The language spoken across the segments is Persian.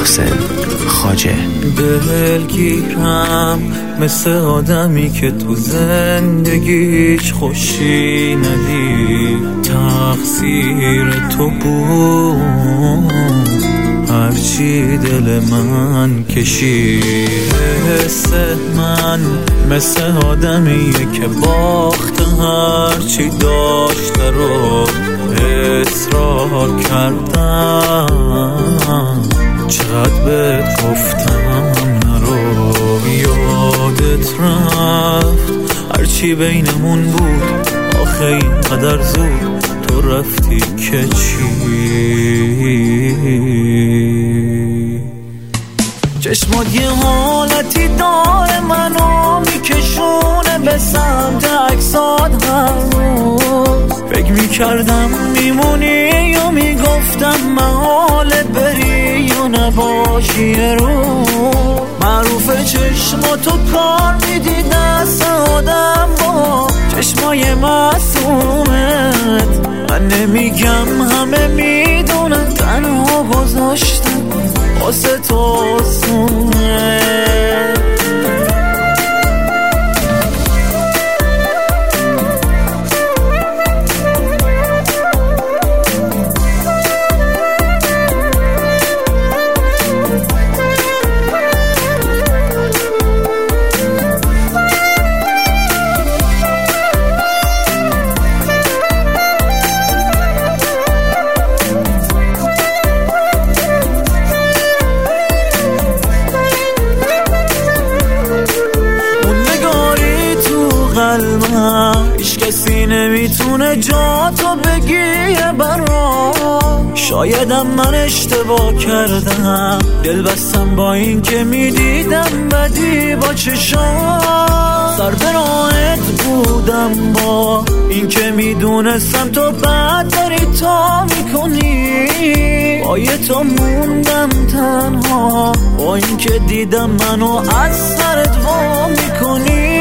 محسن خواجه. دلگیرم مثل آدمی که تو زندگیش خوشی ندید، تقصیر تو بود هرچی دل من کشید. حس من مثل آدمیه که باخت هرچی داشته رو اصرار کردم، چقدر بهت گفتم نرو. یادت رفت هرچی بینمون بود، آخه اینقدر زود تو رفتی که چی؟ چشمات یه حالتی داره منو میکشونه به سمت عکسات هر روز. فکر میکردم میمونی یا میگفتم محاله بری یا نباشی یه روز. معروفه چشماتو کار میدی دست آدم با چشمای معصومت. من نمیگم همه میدونن، تنها گذاشتم واسه تو آسونه. هیچ کسی نمیتونه جا تو بگیره برام. شایدم من اشتباه کردم، دل بستم با این که میدیدم بدی با چشام. سر به راهت بودم با این که میدونستم تو بد داری تا میکنی. با یه تو موندم تنها، با این که دیدم منو از سرت وا میکنی.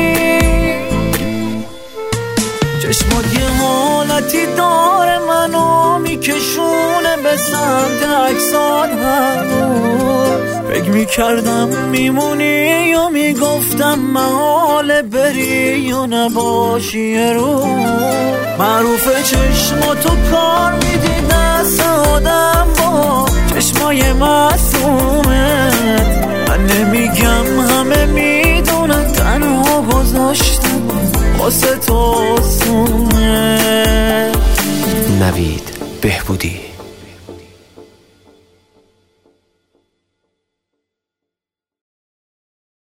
چشمات یه حالتی داره منو میکشونه به سمت عکسات هر روز. فکر میکردم میمونی یا میگفتم محاله بری یا نباشی یه روز. معروفه چشماتو کار میدی دست آدم با چشمای معصومت. من نمیگم همه میدونن، تنها گذاشتم واسه تو آسونه. نوید بهبودی.